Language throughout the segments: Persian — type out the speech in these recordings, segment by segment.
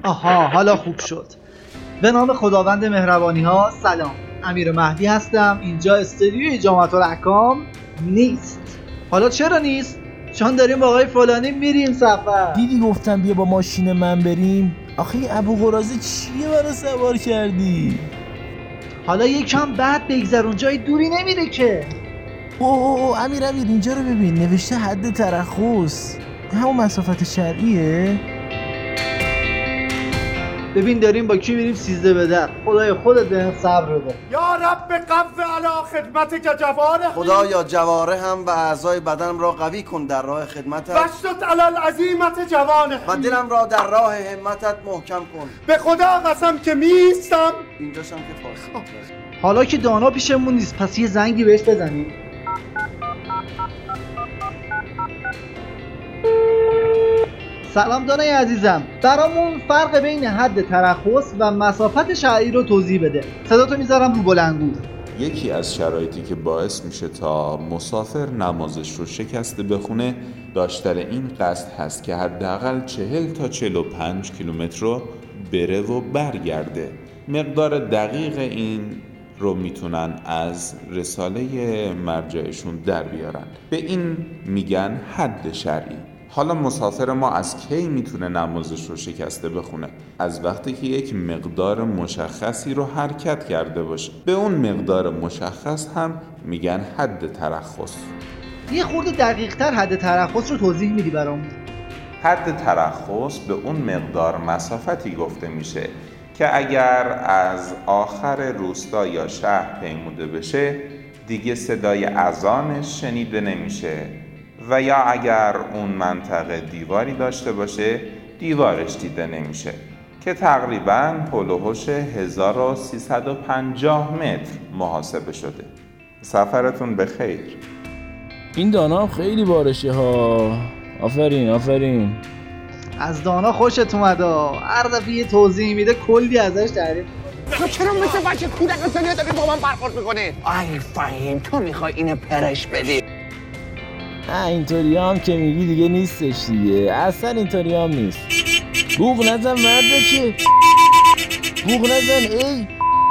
آها، حالا خوب شد. به نام خداوند مهربانی ها. سلام، امیر مهدی هستم. اینجا استودیوی جامعة الاحکام نیست. حالا چرا نیست؟ چون داریم با آقای فلانی میریم سفر. دیدی گفتم بیا با ماشین من بریم؟ آخه این ابو قرازه چیه برا سوار کردی؟ حالا یکم بعد بگذرون، جای دوری نمیره که. اوه امیر اینجا رو ببین، نوشته حد ترخص. همون مسافت شرعیه؟ ببین داریم با کی میریم 13 به در. خدای خودت بهم صبر بده. یا رب قو علی خدمتک جواره. خدایا جواره هم و اعضای بدنم را قوی کن در راه خدمتت. بشتت علی العزیمت جوانه. و دلم را در راه همتت محکم کن. به خدا قسم که میستم. اینجاشم که فارسی. حالا که دانا پیشمون نیست، پس یه زنگی بهش بزنیم. سلام دانای عزیزم، برامون فرق بین حد ترخص و مسافت شرعی رو توضیح بده. صداتو میذارم رو بلندگو. یکی از شرایطی که باعث میشه تا مسافر نمازش رو شکسته بخونه داشتن این قصد هست که حداقل 40 تا 45 کیلومتر رو بره و برگرده. مقدار دقیق این رو میتونن از رساله مرجعشون در بیارن. به این میگن حد شرعی. حالا مسافر ما از کی میتونه نمازش رو شکسته بخونه؟ از وقتی که یک مقدار مشخصی رو حرکت کرده باشه. به اون مقدار مشخص هم میگن حد ترخص. یه خورده دقیق تر حد ترخص رو توضیح میدی برامون؟ حد ترخص به اون مقدار مسافتی گفته میشه که اگر از آخر روستا یا شهر پیموده بشه دیگه صدای اذانش شنیده نمیشه و یا اگر اون منطقه دیواری داشته باشه دیوارش دیده نمیشه که تقریباً حول و حوش 1350 متر محاسبه شده. سفرتون به خیر. این دانا هم خیلی بارشه ها. آفرین. از دانا خوشت اومده. هر دفعه یه توضیح میده کلی ازش تعریف میکنه. تو چرا مثل بچه کودک دنیا داری با من برخورد میکنی؟ آی فهیم، تو میخوای اینو پرش بدی. اینطوری هم که میگی دیگه نیستش دیگه. اصلا اینطوری هم نیست. بوق نزن مرده که. بوق نزن. ای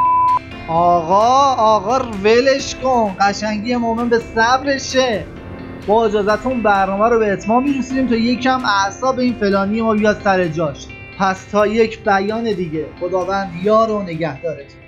آقا ولش کن. قشنگی مومن به صبرشه. با اجازتون برنامه رو به اتمام میرسونیم تا یکم اعصاب این فلانی ما بیاد سر جاش. پس تا یک بیان دیگه، خداوند یار و نگهدارتون.